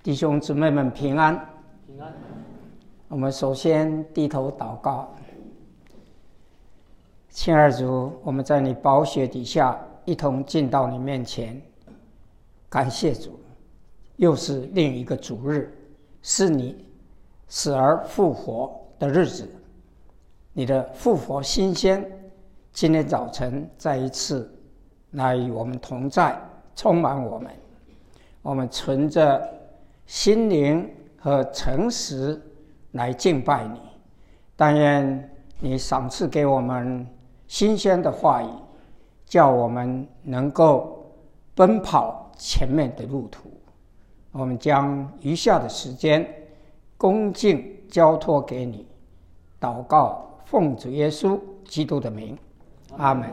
弟兄姊妹们平安。 平安。 我们首先低头祷告。亲爱的主，我们在你宝血底下一同进到你面前，感谢主，又是另一个主日，是你死而复活的日子。你的复活新鲜，今天早晨再一次来与我们同在，充满我们。我们存着心灵和诚实来敬拜你，但愿你赏赐给我们新鲜的话语，叫我们能够奔跑前面的路途。我们将余下的时间恭敬交托给你，祷告奉主耶稣基督的名，阿们。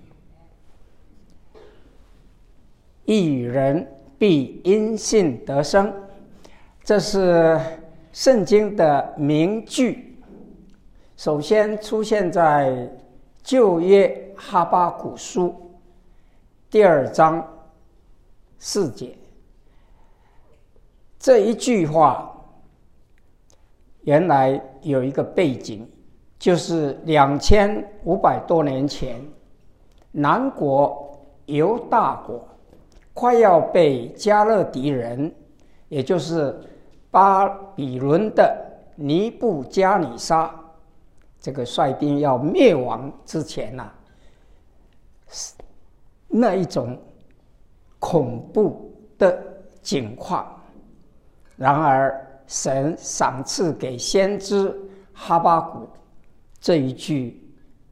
义人必因信得生，这是圣经的名句，首先出现在旧约哈巴谷书第2章4节。这一句话原来有一个背景，就是2500多年前，南国犹大国快要被加勒底人，也就是巴比伦的尼布加尼撒这个率兵要灭亡之前那一种恐怖的境况。然而神赏赐给先知哈巴谷这一句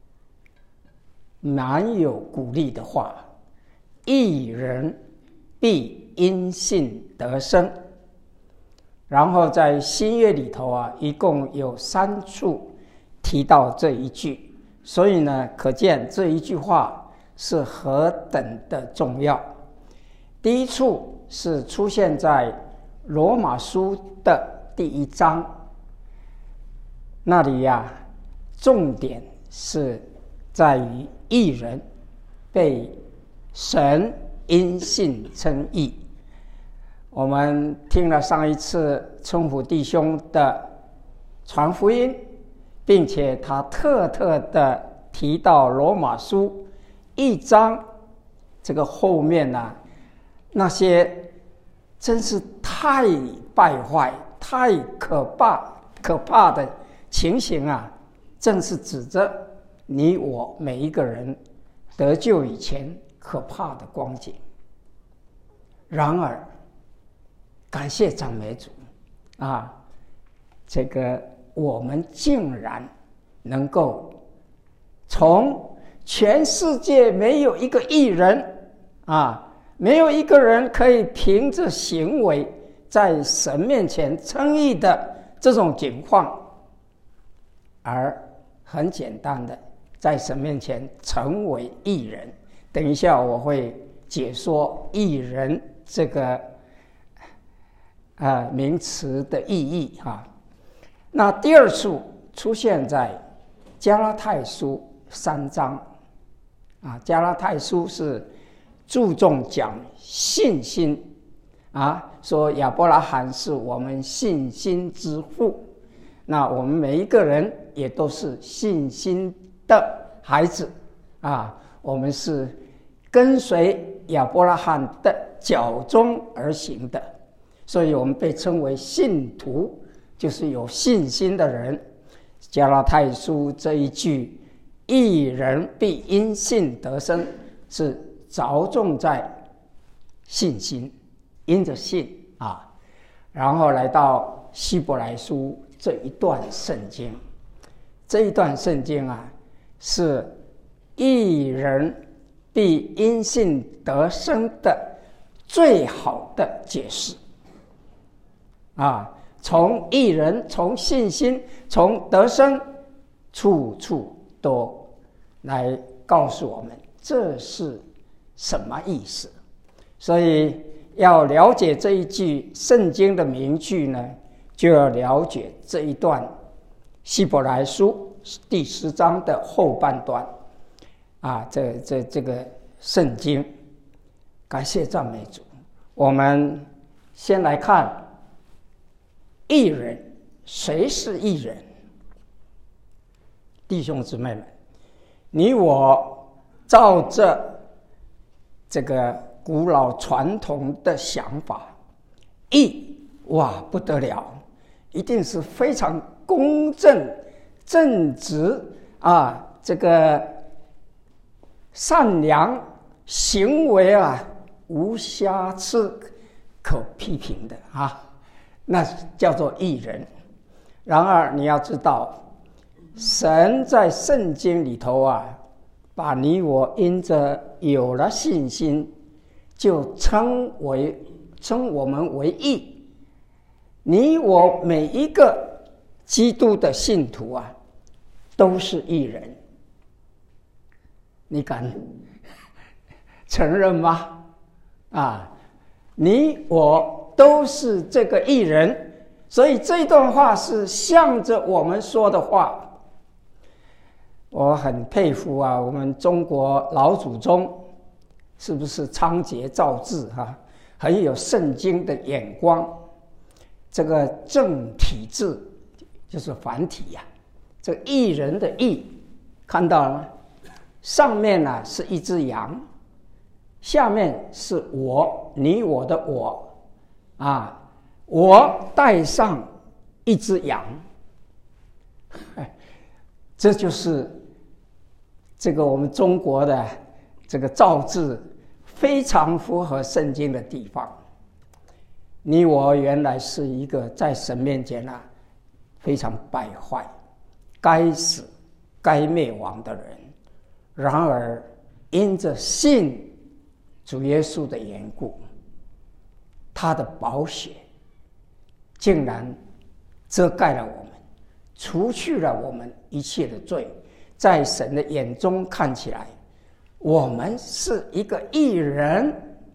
蛮有鼓励的话：义人必因信得生。然后在新约里头一共有3处提到这一句，所以呢，可见这一句话是何等的重要。第一处是出现在罗马书的第1章，那里重点是在于义人被神因信称义。我们听了上一次春福弟兄的传福音，并且他特的提到罗马书1章这个后面那些真是太败坏、太可怕的情形正是指着你我每一个人得救以前可怕的光景。然而感谢赞美主这个我们竟然能够从全世界没有一个义人没有一个人可以凭着行为在神面前称义的这种情况，而很简单的在神面前成为义人。等一下我会解说义人这个名词的意义那第2处出现在加拉太书3章加拉太书是注重讲信心说亚伯拉罕是我们信心之父，那我们每一个人也都是信心的孩子我们是跟随亚伯拉罕的脚踪而行的，所以我们被称为信徒，就是有信心的人。加拉太书这一句义人必因信得生，是着重在信心，因着信然后来到希伯来书这一段圣经，这一段圣经是义人必因信得生的最好的解释从义人，从信心，从得生，处处都来告诉我们这是什么意思。所以要了解这一句圣经的名句呢，就要了解这一段希伯来书第10章的后半段这个圣经。感谢赞美主。我们先来看义人，谁是义人？弟兄姊妹们，你我照着这个古老传统的想法，义，哇，不得了，一定是非常公正、正直啊，这个善良行为啊，无瑕疵可批评的啊，那叫做义人。然而你要知道，神在圣经里头啊，把你我因着有了信心，就称我们为义。你我每一个基督的信徒啊，都是义人。你敢承认吗？啊，你我都是这个义人。所以这段话是向着我们说的话。我很佩服啊，我们中国老祖宗是不是仓颉造字啊，很有圣经的眼光。这个正体字就是繁体呀，这义人的义看到了吗？上面呢是一只羊，下面是我，你我的我啊，我带上一只羊，这就是这个我们中国的这个造字非常符合圣经的地方。你我原来是一个在神面前啊非常败坏、该死、该灭亡的人，然而因着信主耶稣的缘故，他的宝血竟然遮盖了我们，除去了我们一切的罪。在神的眼中看起来，我们是一个义人。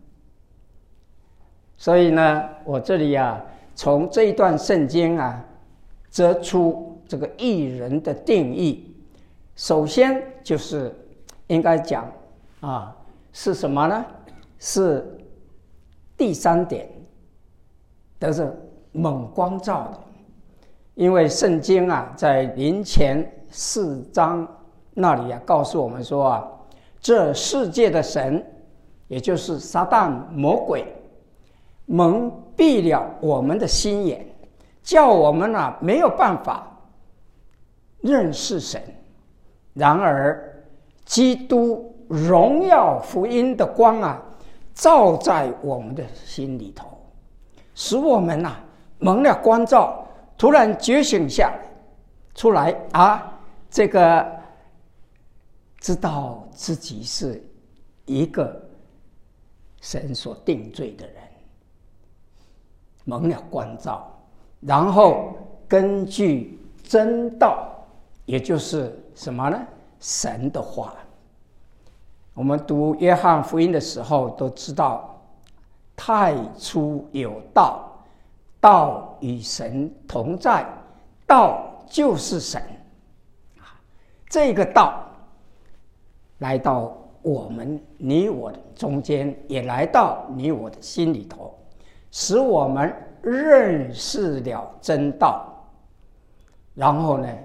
所以呢，我这里啊，从这一段圣经啊，得出这个义人的定义。首先就是应该讲啊，是什么呢？是第三点，得着猛光照的。因为圣经啊，在林前4章那里啊，告诉我们说啊，这世界的神，也就是撒旦魔鬼，蒙蔽了我们的心眼，叫我们啊没有办法认识神。然而，基督荣耀福音的光啊，照在我们的心里头，使我们啊蒙了光照，突然觉醒下来，出来啊，这个知道自己是一个神所定罪的人，蒙了光照，然后根据真道，也就是什么呢？神的话。我们读约翰福音的时候都知道，太初有道，道与神同在，道就是神。这个道来到我们你我的中间，也来到你我的心里头，使我们认识了真道。然后呢，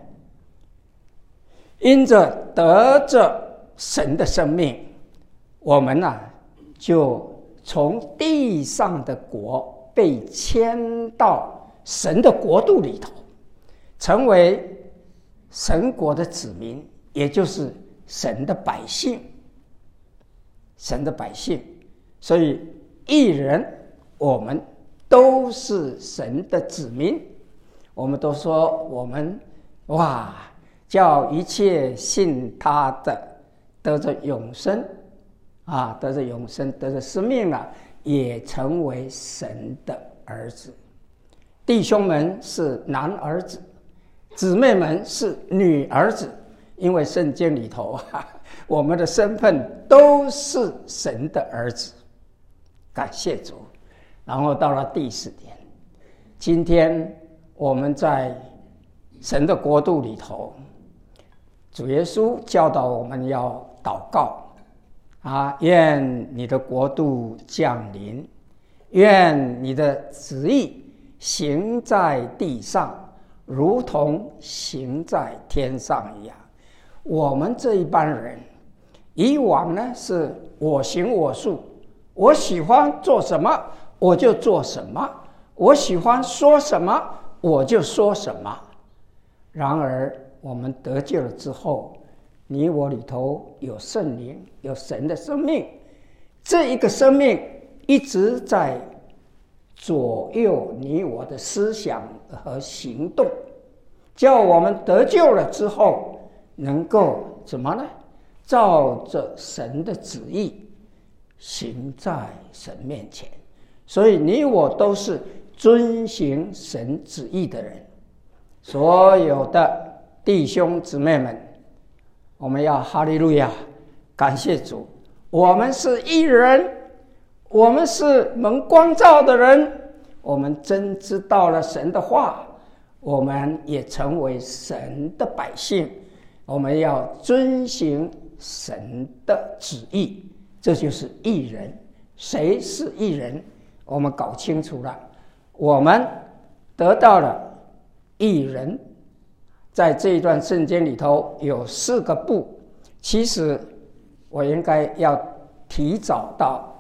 因着得着神的生命，我们啊就从地上的国被迁到神的国度里头，成为神国的子民，也就是神的百姓。神的百姓，所以义人，我们都是神的子民。我们都说我们哇，叫一切信他的得着永生啊，得着永生，得着生命了，也成为神的儿子。弟兄们是男儿子，姊妹们是女儿子，因为圣经里头啊，我们的身份都是神的儿子。感谢主。然后到了第4点，今天我们在神的国度里头，主耶稣教导我们要祷告啊，愿你的国度降临，愿你的旨意行在地上，如同行在天上一样。我们这一般人，以往呢是我行我素，我喜欢做什么我就做什么，我喜欢说什么我就说什么。然而我们得救了之后，你我里头有圣灵，有神的生命，这一个生命一直在左右你我的思想和行动，叫我们得救了之后能够怎么呢？照着神的旨意行在神面前。所以你我都是遵行神旨意的人。所有的弟兄姊妹们，我们要哈利路亚，感谢主，我们是义人，我们是蒙光照的人，我们真知道了神的话，我们也成为神的百姓，我们要遵行神的旨意，这就是义人。谁是义人？我们搞清楚了，我们得到了义人。在这一段圣经里头有4个不，其实我应该要提早到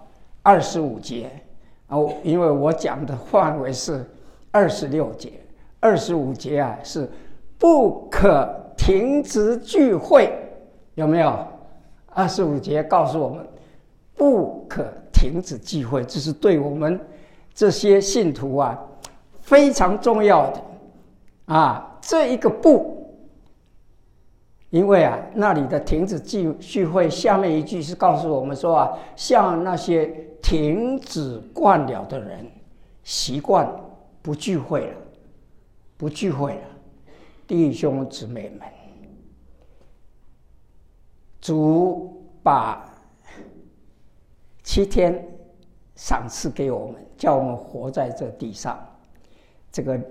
25节，因为我讲的范围是26节，25节啊是不可停止聚会，有没有？25节告诉我们不可停止聚会，这是对我们这些信徒啊非常重要的这一个不，因为那里的停止聚会下面一句是告诉我们说像那些停止惯了的人，习惯不聚会了，弟兄姊妹们，主把7天赏赐给我们，叫我们活在这地上。这个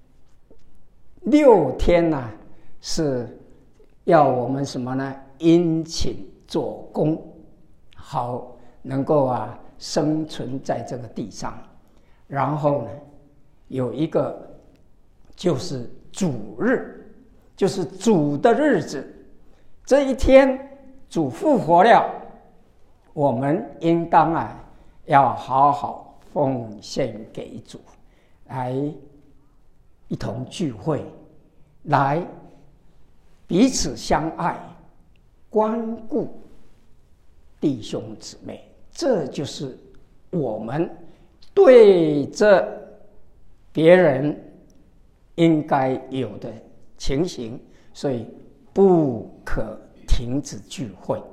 6天是要我们什么呢？殷勤做工，好能够生存在这个地上。然后呢，有一个就是主日，就是主的日子。这一天主复活了，我们应当要好好奉献给主，来一同聚会，来彼此相爱，关顾弟兄姊妹。这就是我们对着别人应该有的情形，所以不可停止聚会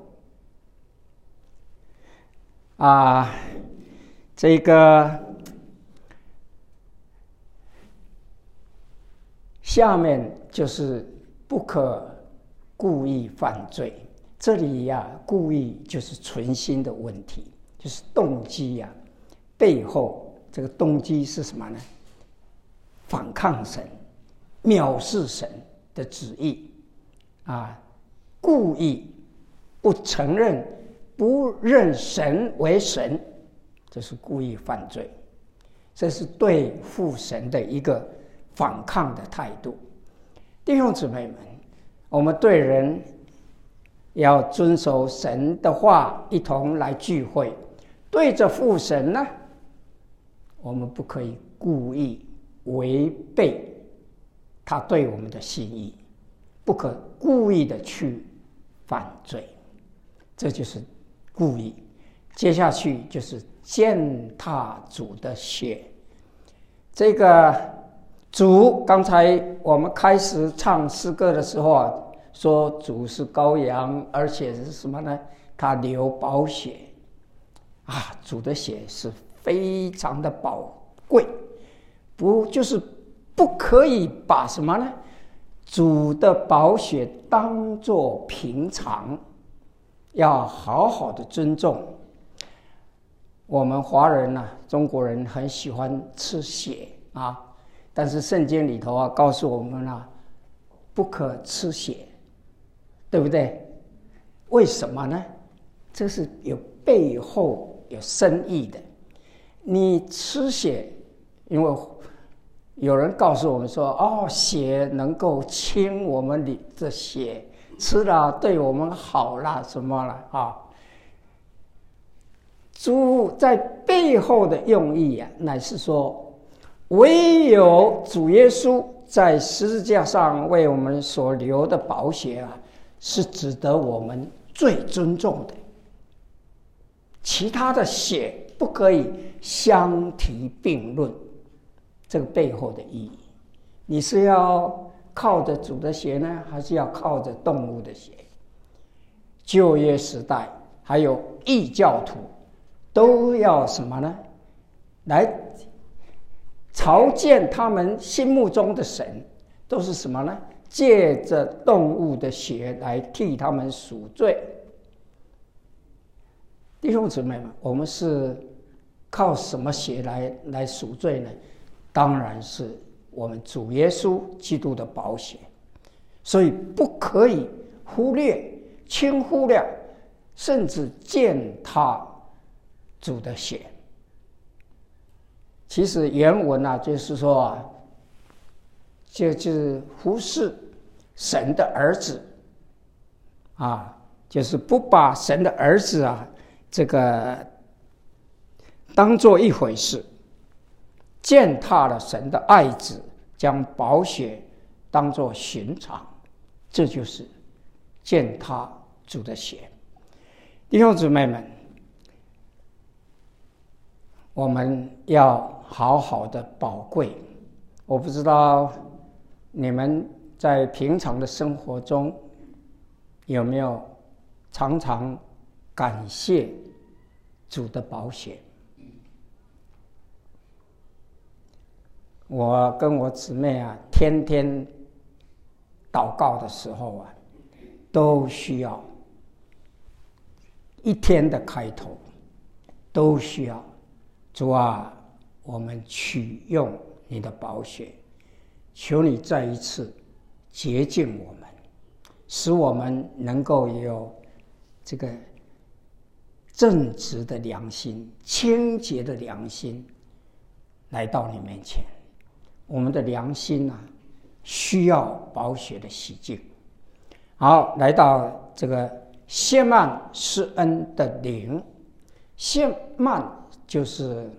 这个下面就是不可故意犯罪。这里故意就是存心的问题，就是动机背后这个动机是什么呢？反抗神，藐视神的旨意故意不承认、不认神为神，这是故意犯罪。这是对父神的一个反抗的态度。弟兄姊妹们，我们对人要遵守神的话，一同来聚会。对着父神呢，我们不可以故意违背他对我们的心意，不可故意的去犯罪，这就是故意。接下去就是践踏主的血。这个主，刚才我们开始唱诗歌的时候说主是羔羊，而且是什么呢？他流宝血主的血是非常的宝贵，就是不可以把什么呢？主的宝血当作平常，要好好的尊重。我们华人中国人很喜欢吃血但是圣经里头告诉我们不可吃血，对不对？为什么呢？这是有背后有深意的。你吃血，因为有人告诉我们说，哦，血能够清我们的血，吃了对我们好啦，什么了啊？主在背后的用意啊，乃是说，唯有主耶稣在十字架上为我们所流的宝血啊，是值得我们最尊重的。其他的血不可以相提并论，这个背后的意义，你是要靠着主的血呢，还是要靠着动物的血？旧约时代还有异教徒都要什么呢？来朝见他们心目中的神，都是什么呢？借着动物的血来替他们赎罪。弟兄姊妹们，我们是靠什么血来赎罪呢？当然是我们主耶稣基督的宝血，所以不可以忽略、轻忽了，甚至践踏主的血。其实原文啊，就是说啊，就是忽视神的儿子啊，就是不把神的儿子啊这个当作一回事，践踏了神的爱子，将宝血当作寻常，这就是践踏主的血。弟兄姊妹们，我们要好好的宝贵。我不知道你们在平常的生活中有没有常常感谢主的宝血。我跟我姊妹啊，天天祷告的时候啊，都需要一天的开头，都需要主啊，我们取用你的宝血，求你再一次洁净我们，使我们能够有这个正直的良心、清洁的良心来到你面前。我们的良心啊，需要宝血的洗净。好，来到这个谢曼施恩的灵，谢曼就是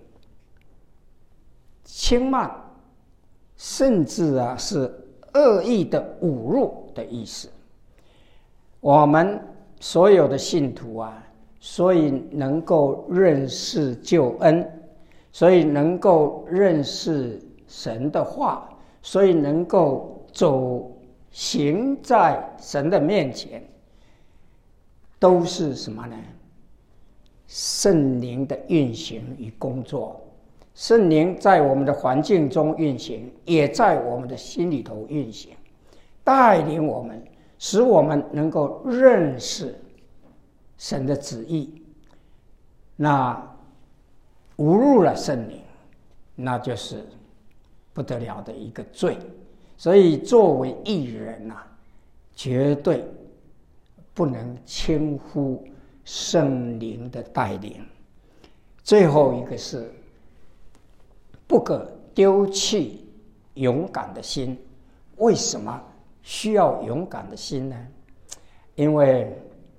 轻慢，甚至啊是恶意的侮辱的意思。我们所有的信徒啊，所以能够认识救恩，所以能够认识神的话，所以能够行在神的面前，都是什么呢？圣灵的运行与工作。圣灵在我们的环境中运行，也在我们的心里头运行，带领我们，使我们能够认识神的旨意。那侮辱了圣灵，那就是不得了的一个罪。所以作为义人啊，绝对不能轻忽圣灵的带领。最后一个是不可丢弃勇敢的心。为什么需要勇敢的心呢？因为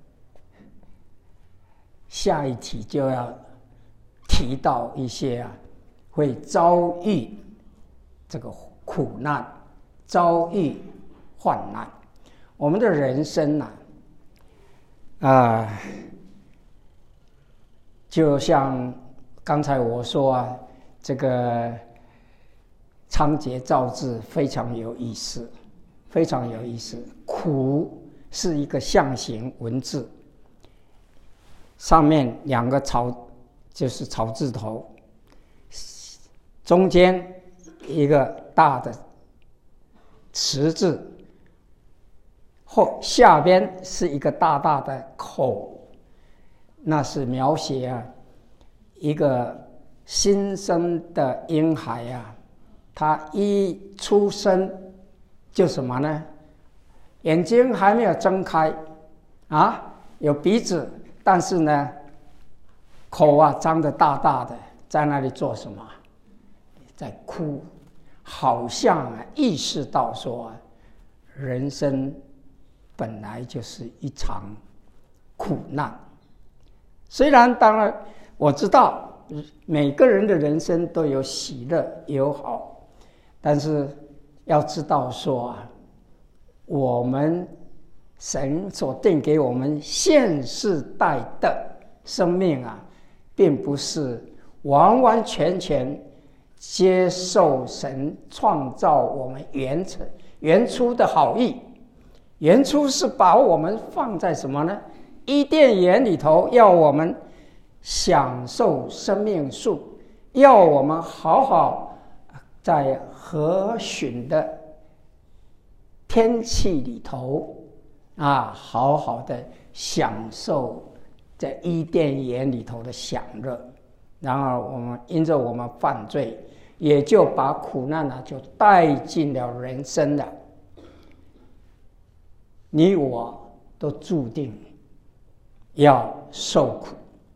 下一题就要提到一些会遭遇这个苦难、遭遇患难。我们的人生就像刚才我说这个仓颉造字非常有意思，非常有意思。苦是一个象形文字，上面两个草就是草字头，中间一个大的池字，下边是一个大大的口，那是描写一个新生的婴孩他一出生就什么呢？眼睛还没有睁开有鼻子，但是呢口张得大大的，在那里做什么？在哭好像意识到说，人生本来就是一场苦难。虽然当然我知道每个人的人生都有喜乐有好，但是要知道说我们神所定给我们现世代的生命并不是完完全全接受神创造我们原初的好意。原初是把我们放在什么呢？伊甸园里头，要我们享受生命树，要我们好好在和煦的天气里头好好的享受在伊甸园里头的享乐。然而我们因着我们犯罪，也就把苦难就带进了人生了。你我都注定要受苦。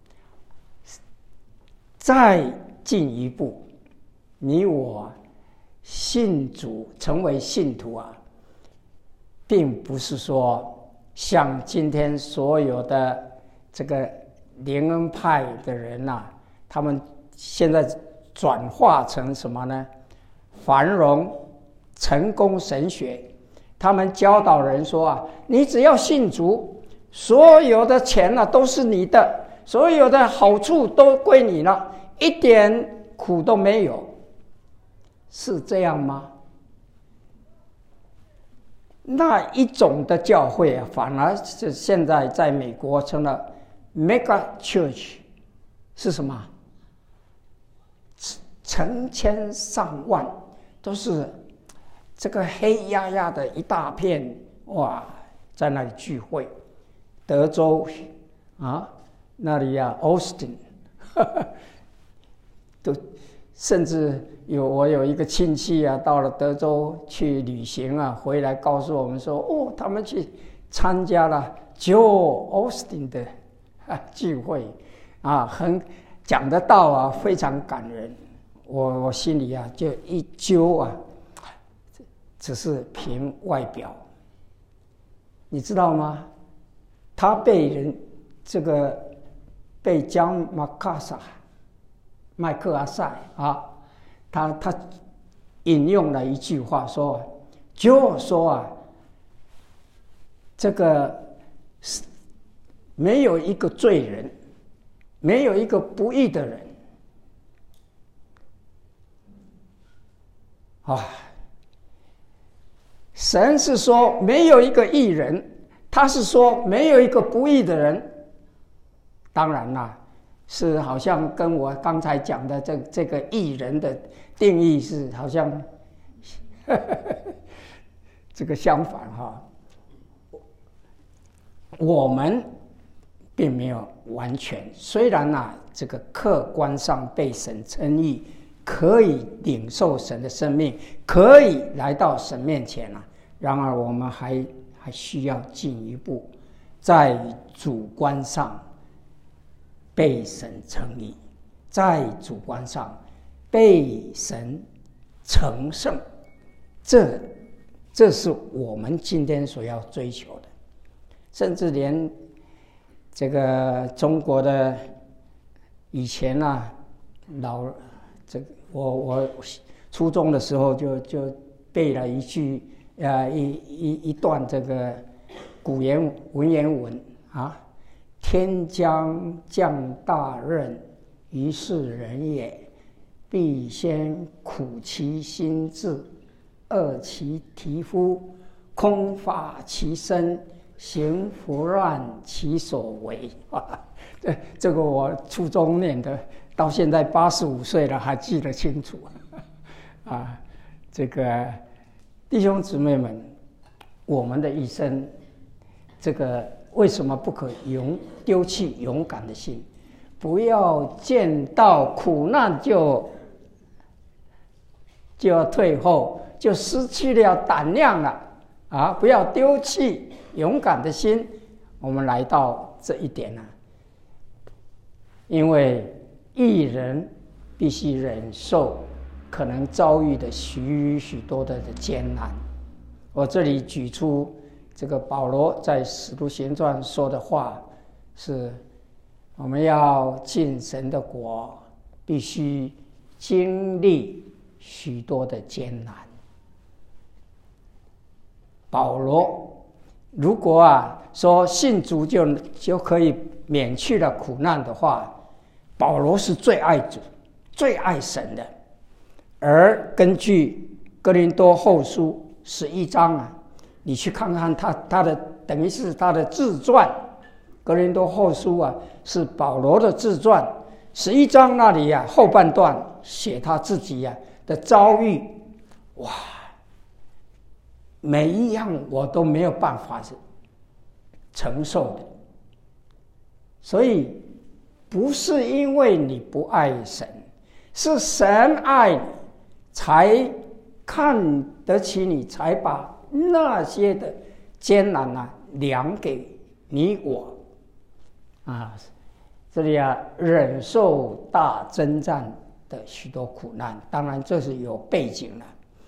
再进一步，你我信主成为信徒并不是说像今天所有的这个灵恩派的人他们现在转化成什么呢？繁荣成功神学。他们教导人说你只要信主，所有的钱都是你的，所有的好处都归你了，一点苦都没有。是这样吗？那一种的教会反而是现在在美国成了 mega church。 是什么？成千上万都是这个黑压压的一大片在那里聚会。德州那里Austin 都甚至我有一个亲戚到了德州去旅行回来告诉我们说他们去参加了Joel Austin 的聚会很讲得到非常感人。我心里就一揪只是凭外表。你知道吗？他被江麦克阿塞他引用了一句话就说这个没有一个罪人，没有一个不义的人神是说没有一个义人，他是说没有一个不义的人。当然是好像跟我刚才讲的这个义人的定义是好像这个相反我们并没有完全，虽然这个客观上被神称义，可以领受神的生命，可以来到神面前然而我们还需要进一步，在主观上被神称义，在主观上被神成圣。这是我们今天所要追求的。甚至连这个中国的以前我初中的时候就背了一句一段这个古文言文天将降大任于是人也，必先苦其心志，饿其体肤，空乏其身，行拂乱其所为这个我初中念的，到现在85岁了还记得清楚这个弟兄姊妹们，我们的一生这个为什么不可丢弃勇敢的心？不要见到苦难就要退后，就失去了胆量了不要丢弃勇敢的心。我们来到这一点因为义人必须忍受可能遭遇的许多的艰难。我这里举出这个保罗在《使徒行传》说的话，是我们要进神的国，必须经历许多的艰难。保罗如果说信主就可以免去了苦难的话，保罗是最爱主、最爱神的。而根据哥林多后书11章你去看看他的等于是他的自传，哥林多后书是保罗的自传，11章那里后半段写他自己的遭遇，哇，每一样我都没有办法承受的。所以不是因为你不爱神，是神爱你才看得起你，才把那些的艰难量给你我这里忍受大征战的许多苦难。当然这是有背景了。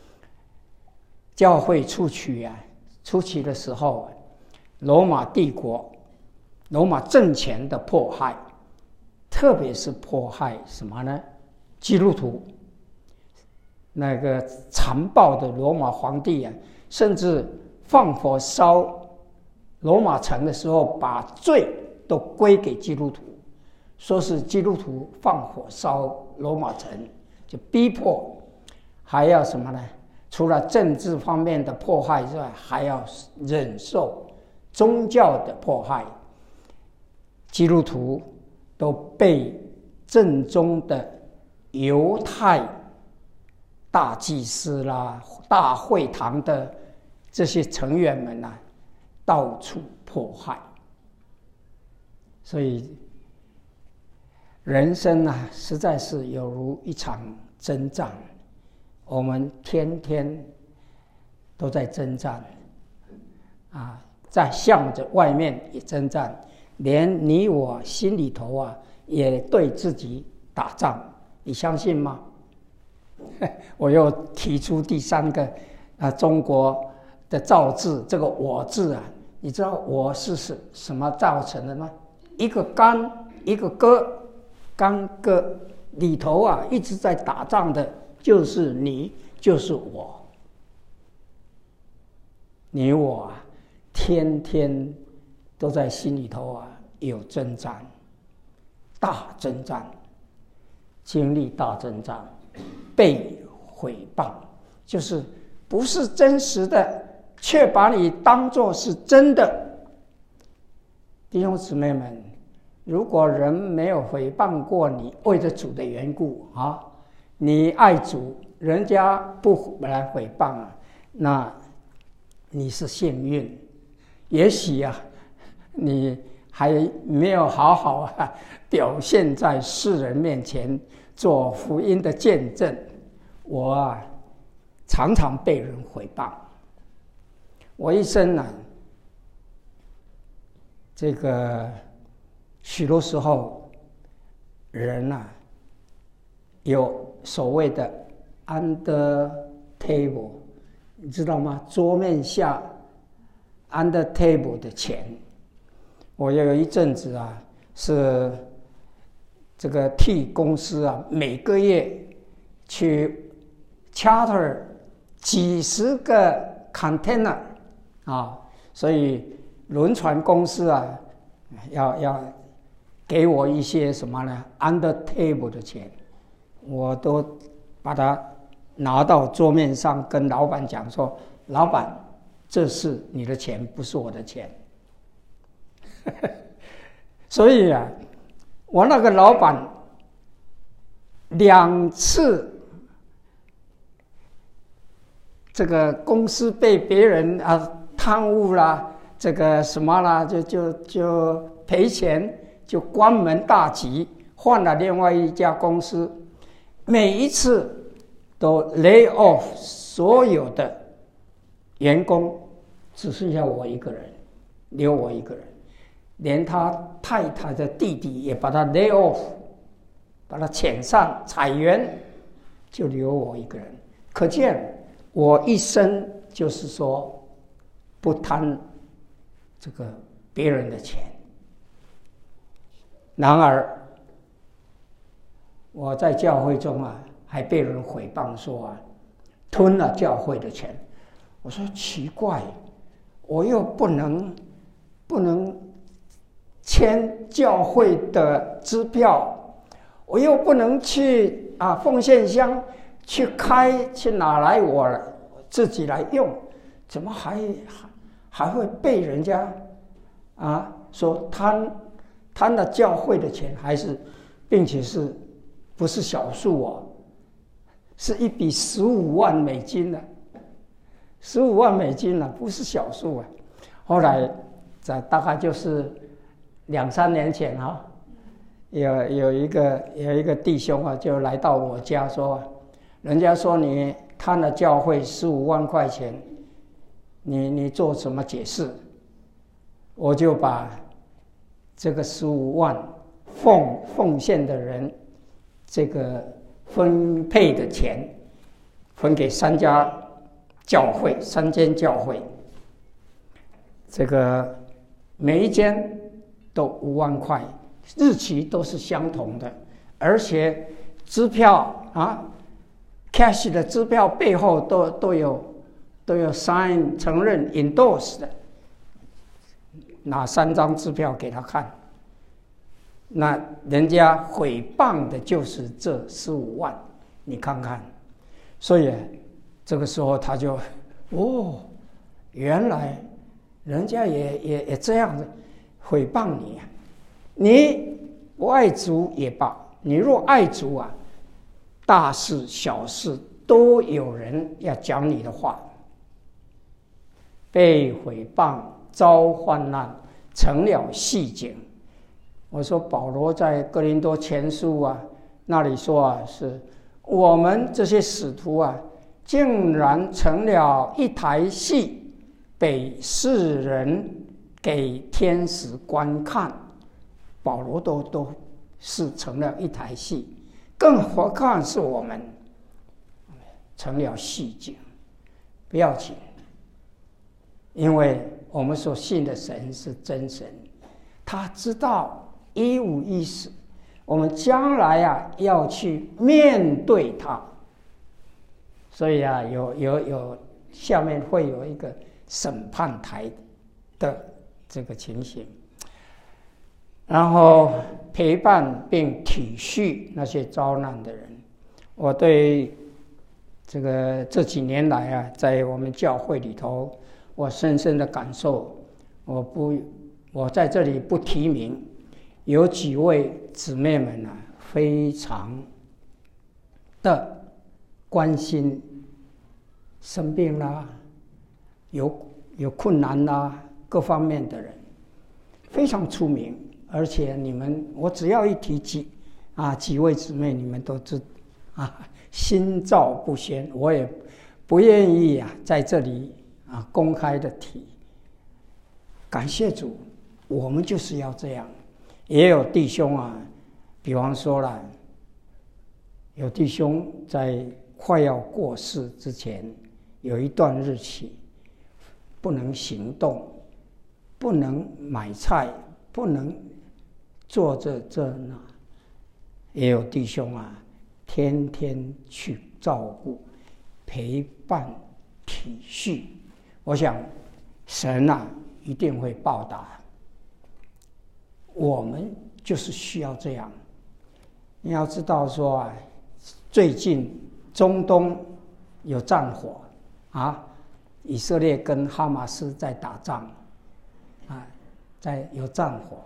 教会初期的时候，罗马帝国、罗马政权的迫害，特别是迫害什么呢？基督徒。那个残暴的罗马皇帝甚至放火烧罗马城的时候，把罪都归给基督徒，说是基督徒放火烧罗马城，就逼迫。还要什么呢？除了政治方面的迫害之外，还要忍受宗教的迫害。基督徒都被正宗的犹太大祭司啦、大会堂的这些成员们到处迫害。所以人生实在是有如一场征战，我们天天都在征战在向着外面也征战，连你我心里头也对自己打仗，你相信吗？我又提出第三个中国的造字，这个我字你知道我是什么造成的吗？一个干一个戈，干戈里头一直在打仗的就是你，就是我。你我天天都在心里头有征战，大征战，经历大征战，被毁谤，就是不是真实的，却把你当作是真的。弟兄姊妹们，如果人没有毁谤过你，为着主的缘故你爱主，人家不来毁谤那你是幸运。也许你还没有好好表现在世人面前，做福音的见证。我常常被人毁谤。我一生这个许多时候人有所谓的 under table， 你知道吗？桌面下 under table 的钱。我有一阵子是这个替公司每个月去 charter 几十个 container 所以轮船公司要给我一些什么呢 under table 的钱，我都把它拿到桌面上跟老板讲说，老板，这是你的钱，不是我的钱。所以我那个老板2次这个公司被别人贪污啦，这个什么啦，就赔钱，就关门大吉，换了另外一家公司。每一次都 lay off 所有的员工，只剩下我一个人，留我一个人。连他太太的弟弟也把他 lay off， 把他遣散裁员， 就留我一个人。可见我一生就是说不贪这个别人的钱。然而我在教会中啊，还被人诽谤说啊，吞了教会的钱。我说奇怪，我又不能签教会的支票，我又不能去奉献箱去拿来我自己来用，怎么还会被人家说贪了教会的钱，并且不是小数哦，是一笔15万美金的，15万美金了，不是小数啊。后来大概就是2-3年前有一个弟兄啊，就来到我家说，人家说你贪了教会15万块钱，你做什么解释？我就把这个15万奉献的人这个分配的钱分给3间教会，这个每一间都5万块，日期都是相同的，而且支票cash 的支票背后都有 sign 承认 endorse 的，拿3张支票给他看，那人家诽谤的就是这15万，你看看。所以这个时候他就原来人家也这样子诽谤你啊！你不爱主也罢，你若爱主啊，大事小事都有人要讲你的话。被诽谤遭患难，成了戏景。我说保罗在哥林多前书那里说是我们这些使徒竟然成了一台戏，被世人给天使观看。保罗都是成了一台戏，更何况是我们成了戏景。不要紧，因为我们所信的神是真神，他知道1514我们将来要去面对他，所以有下面会有一个审判台的这个情形，然后陪伴并体恤那些遭难的人。我对这几年来在我们教会里头，我深深的感受，我在这里不提名，有几位姊妹们非常的关心生病啦，有困难啦，各方面的人非常出名。而且我只要一提几位姊妹，你们都知心照不宣。我也不愿意在这里公开的提。感谢主，我们就是要这样。也有弟兄比方说了，有弟兄在快要过世之前，有一段日期不能行动，不能买菜，不能做这那。也有弟兄天天去照顾、陪伴、体恤。我想神一定会报答。我们就是需要这样。你要知道说最近中东有战火以色列跟哈马斯在打仗有战火。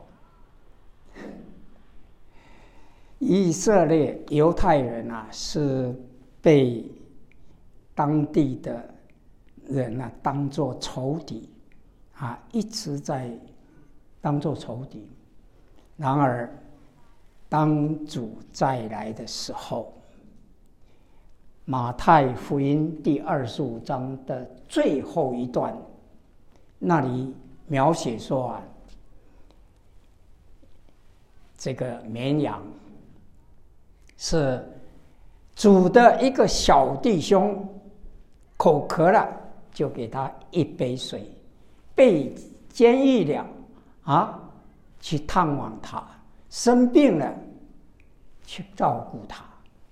以色列犹太人是被当地的人当作仇敌一直在当作仇敌。然而当主再来的时候，马太福音第25章的最后一段，那里描写说这个绵羊是主的一个小弟兄口渴了，就给他一杯水；被监狱了去探望他；生病了，去照顾他。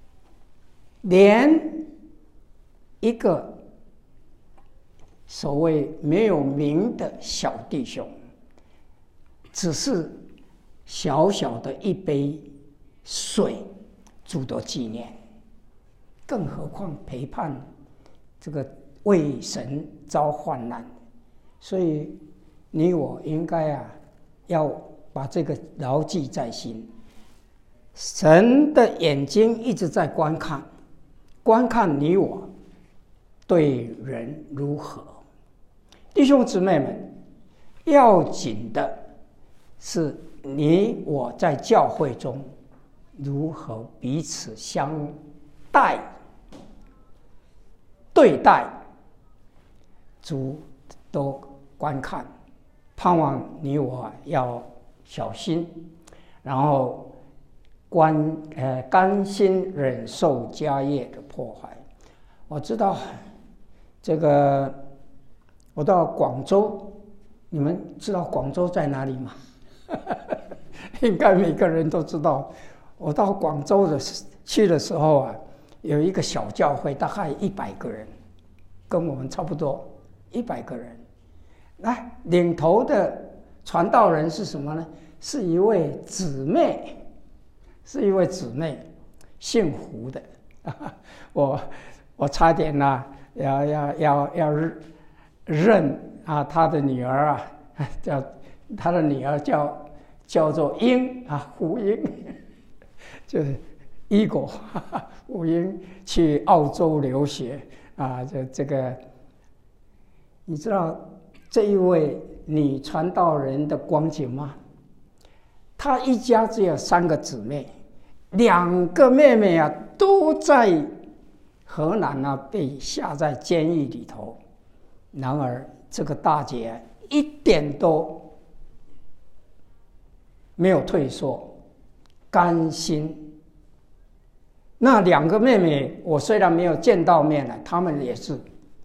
连一个所谓没有名的小弟兄，只是小小的一杯水，主都纪念，更何况陪伴这个为神遭患难。所以你我应该要把这个牢记在心。神的眼睛一直在观看你我对人如何。弟兄姊妹们，要紧的是你我在教会中如何彼此相对待，主都观看，盼望你我要小心，然后甘心忍受家业的破坏。我知道这个，我到广州，你们知道广州在哪里吗？应该每个人都知道。我到广州去的时候有一个小教会，大概100个人，跟我们差不多100个人。来，领头的传道人是什么呢？是一位姊妹，姓胡的。我差点要认他的女儿他的女儿叫做英胡英，就是一国胡英去澳洲留学这个你知道这一位女传道人的光景吗？她一家只有3个姊妹，2个妹妹都在河南被下在监狱里头。然而这个大姐一点都没有退缩，甘心。那2个妹妹我虽然没有见到面了，她们也是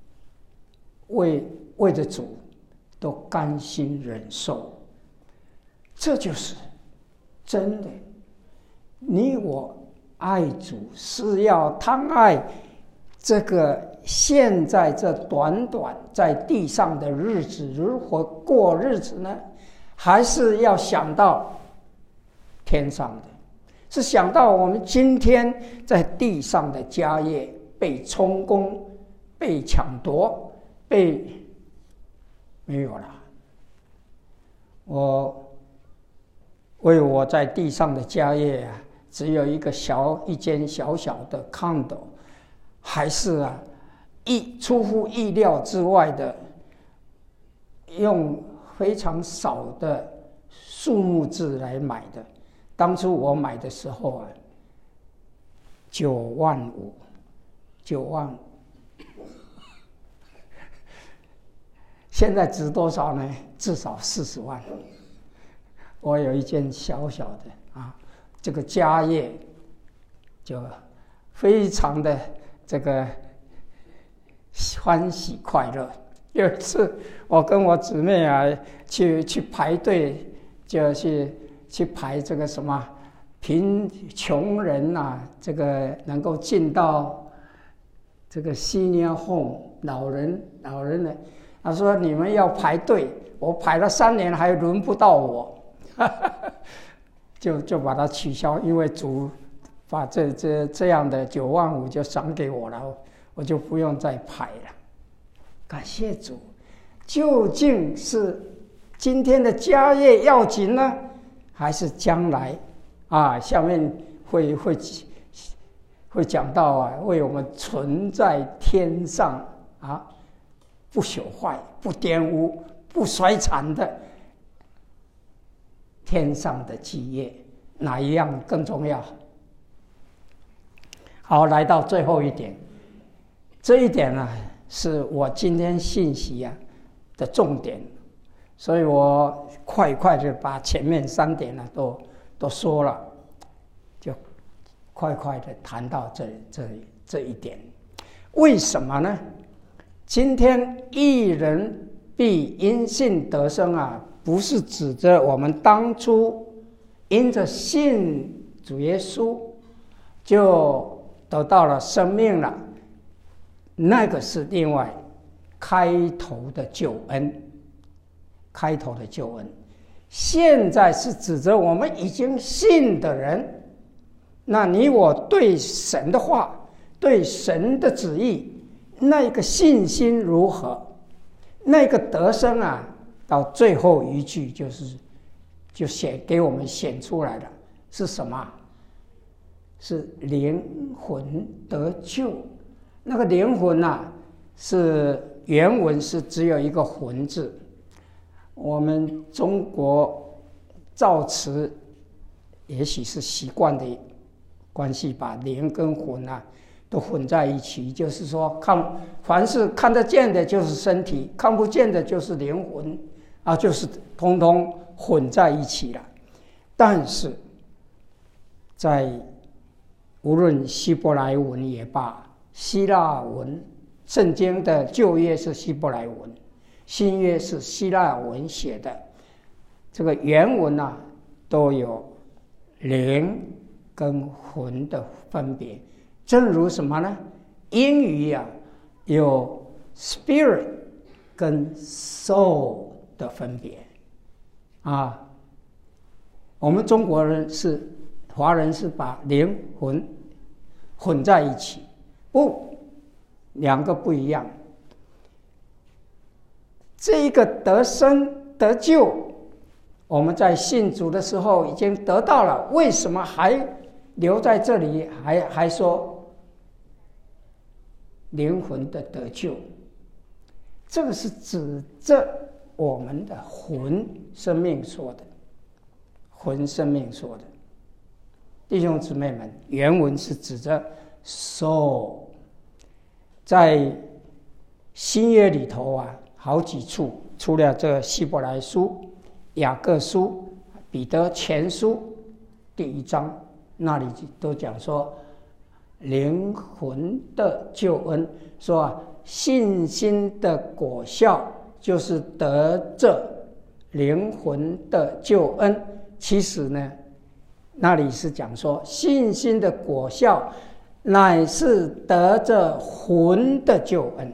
为着主都甘心忍受。这就是真的，你我爱主是要贪爱这个现在这短短在地上的日子如何过日子呢？还是要想到天上的？是想到我们今天在地上的家业被充公、被抢夺、没有了。我在地上的家业只有一间小小的 condo， 还是出乎意料之外的，用非常少的数目字来买的。当初我买的时候9万5，现在值多少呢？至少40万。我有一间小小的这个家业就非常的这个欢喜快乐。有一次我跟我姊妹去排队，就去排这个什么贫穷人这个能够进到这个 senior home 老人的。他说你们要排队，我排了3年还轮不到我。就把它取消，因为主把这样的9万5就赏给我了，我就不用再排了。感谢主。究竟是今天的家业要紧呢，还是将来下面会讲到为我们存在天上不朽坏、不玷污、不衰残的天上的基业，哪一样更重要？好，来到最后一点，这一点是我今天信息的重点，所以我快的把前面3点都说了，就快快的谈到这一点。为什么呢？今天义人必因信得生啊，不是指着我们当初因着信主耶稣就得到了生命了，那个是另外开头的救恩，开头的救恩。现在是指着我们已经信的人，那你我对神的话，对神的旨意，那个信心如何，那个得生啊，到最后一句就给我们显出来了，是什么？是灵魂得救。那个灵魂啊，是原文是只有一个魂字。我们中国造词也许是习惯的关系，把灵跟魂啊都混在一起，就是说凡是看得见的就是身体，看不见的就是灵魂啊，就是通通混在一起了。但是在无论希伯来文也罢，希腊文，圣经的旧约是希伯来文，新约是希腊文写的，这个原文啊都有灵跟魂的分别。正如什么呢？英语啊有 spirit 跟 soul 的分别啊。我们中国人华人是把灵魂混在一起，不，两个不一样。这一个得生得救，我们在信主的时候已经得到了，为什么还留在这里，还说灵魂的得救？这个是指着我们的魂生命说的，魂生命说的。弟兄姊妹们，原文是指着 soul。 在新约里头啊，好几处，除了这希伯来书、雅各书、彼得前书第1章，那里都讲说灵魂的救恩，说信心的果效就是得着灵魂的救恩。其实呢，那里是讲说信心的果效乃是得着魂的救恩。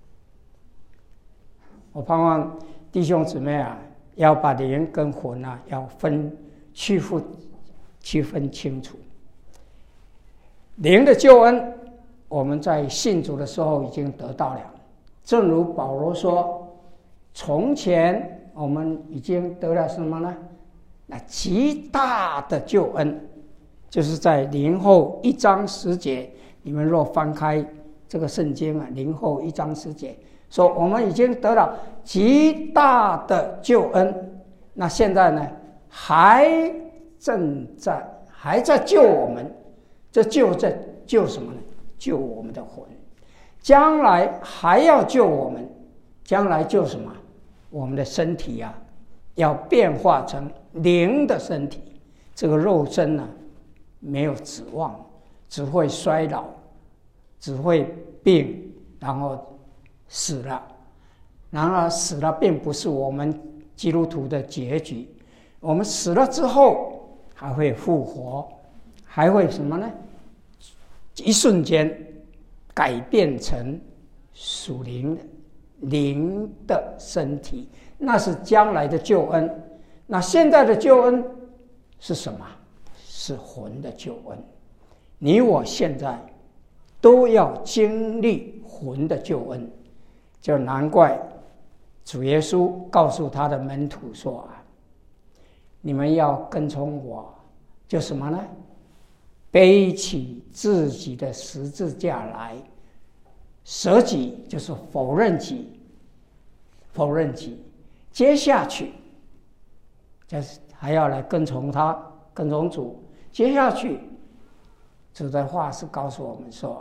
我盼望弟兄姊妹啊，要把灵跟魂啊要区分清楚。灵的救恩，我们在信主的时候已经得到了，正如保罗说，从前我们已经得了什么呢？那极大的救恩，就是在林后1章10节，你们若翻开这个圣经啊，林后1章10节说，我们已经得了极大的救恩。那现在呢，还在救我们，这救什么呢？救我们的魂。将来还要救我们，将来救什么？我们的身体啊，要变化成灵的身体。这个肉身啊，没有指望，只会衰老，只会病，然后死了。然而死了并不是我们基督徒的结局，我们死了之后还会复活，还会什么呢？一瞬间改变成属灵的身体，那是将来的救恩。那现在的救恩是什么？是魂的救恩。你我现在都要经历魂的救恩，就难怪主耶稣告诉他的门徒说啊，你们要跟从我，就什么呢？背起自己的十字架来，舍己就是否认己，接下去就是还要来跟从他，跟从主。接下去主的话是告诉我们说，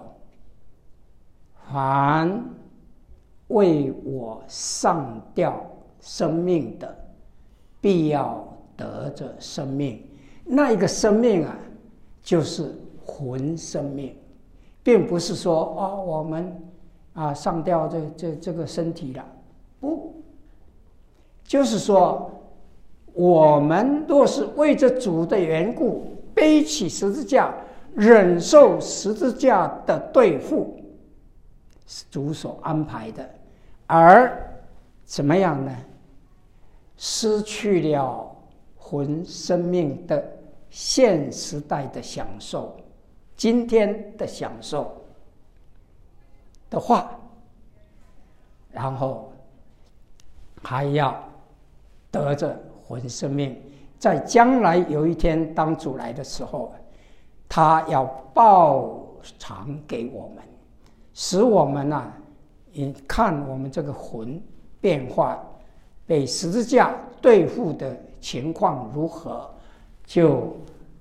凡为我上吊生命的，必要得着生命。那一个生命啊，就是魂生命，并不是说我们上吊这个身体了，不，就是说我们若是为着主的缘故背起十字架，忍受十字架的对付，是主所安排的，而怎么样呢？失去了魂生命的现时代的享受，今天的享受的话，然后还要得着魂生命，在将来有一天当主来的时候，他要报偿给我们，使我们看我们这个魂变化被十字架对付的情况如何，就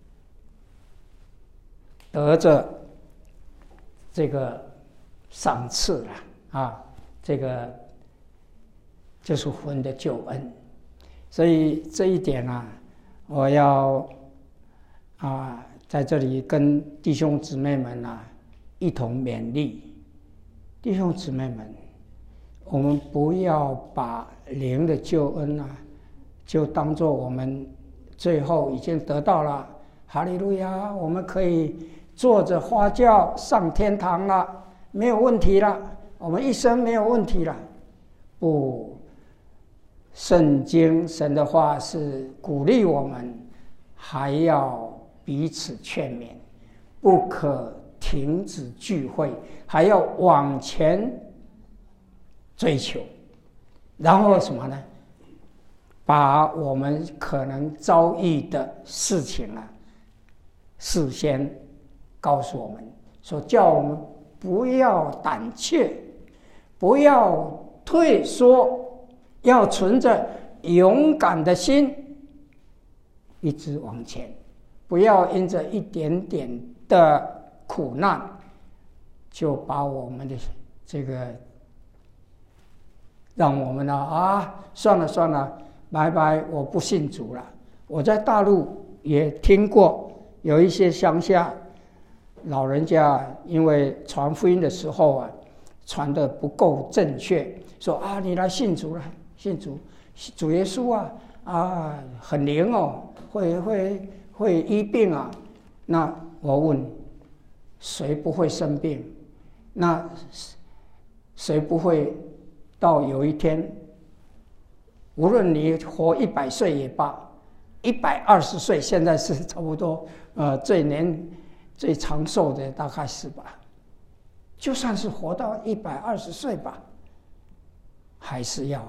得着这个赏赐了这个就是魂的救恩。所以这一点我要在这里跟弟兄姊妹们一同勉励。弟兄姊妹们，我们不要把灵的救恩就当作我们最后已经得到了，哈利路亚，我们可以坐着花轿上天堂了，没有问题了，我们一生没有问题了。不，圣经神的话是鼓励我们还要彼此劝勉，不可停止聚会，还要往前追求。然后什么呢？把我们可能遭遇的事情事先告诉我们，说叫我们不要胆怯，不要退缩，要存着勇敢的心一直往前，不要因着一点点的苦难就把我们的这个让我们算了，拜拜，我不信主了。我在大陆也听过有一些乡下老人家因为传福音的时候传得不够正确，说你来信主了，信主耶稣很灵会医病那我问，谁不会生病？那谁不会到有一天，无论你活100岁也罢，120岁现在是差不多最长寿的大概是吧，就算是活到120岁吧，还是要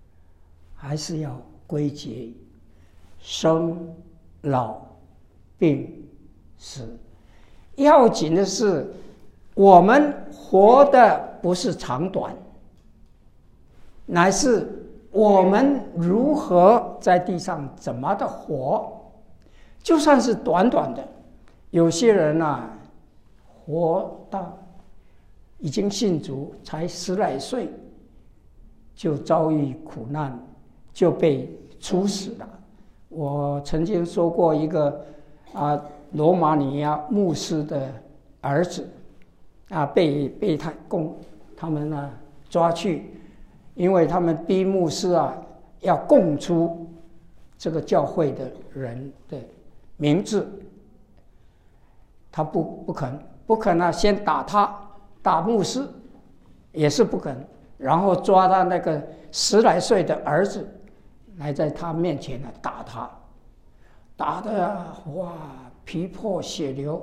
归结生老病死。要紧的是我们活的不是长短，乃是我们如何在地上怎么的活。就算是短短的，有些人活到已经信主才10来岁就遭遇苦难，就被处死了。我曾经说过一个罗马尼亚牧师的儿子被他们抓去，因为他们逼牧师要供出这个教会的人的名字，他不肯先打牧师也是不肯，然后抓他那个10来岁的儿子来在他面前打他，打得皮破血流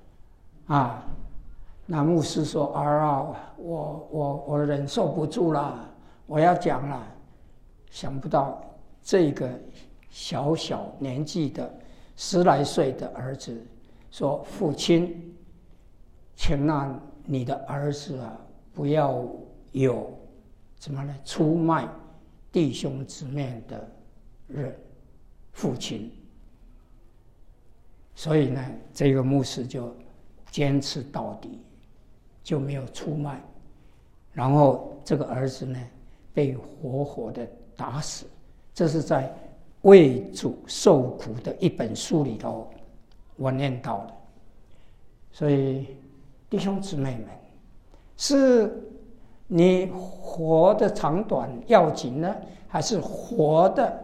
那牧师说我忍受不住了，我要讲了。想不到这个小年纪的10来岁的儿子说，父亲，请让你的儿子不要有怎么呢出卖弟兄姊妹的父亲。所以呢，这个牧师就坚持到底，就没有出卖。然后这个儿子呢，被活活的打死。这是在为主受苦的一本书里头我念到的。 所以弟兄姊妹们，是你活的长短要紧呢，还是活的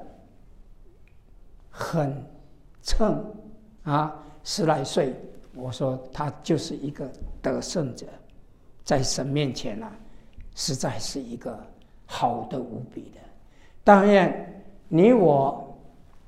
很称啊？10来岁，我说他就是一个得胜者，在神面前啊，实在是一个好的无比的。当然，你我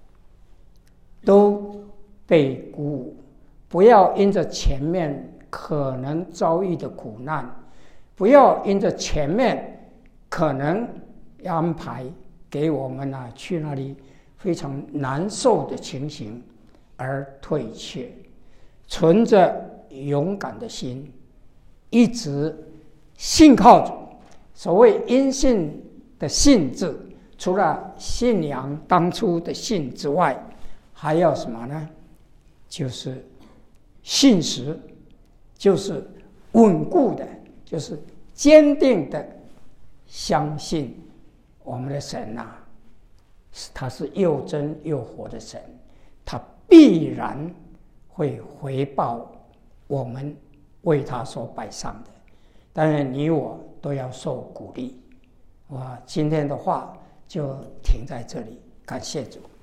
都被鼓舞，不要因着前面可能遭遇的苦难，不要因着前面可能安排给我们去那里非常难受的情形而退却，存着勇敢的心，一直信靠主。所谓因信的信字，除了信仰当初的信之外，还要什么呢？就是信实，就是稳固的，就是坚定的相信我们的神他是又真又活的神，他必然会回报我们为他所摆上的。当然你我都要受鼓励。我今天的话就停在这里，感谢主。